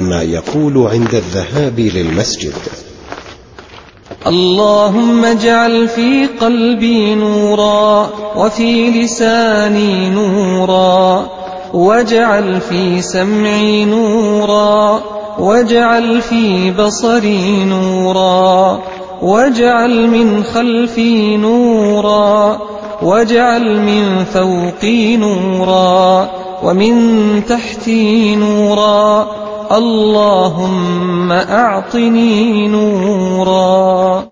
ما يقول عند الذهاب للمسجد: اللهم اجعل في قلبي نورا، وفي لساني نورا، واجعل في سمعي نورا، واجعل في بصري نورا، واجعل من خلفي نورا، واجعل من فوقي نورا، ومن تحتي نورا. اللهم أعطني نورا.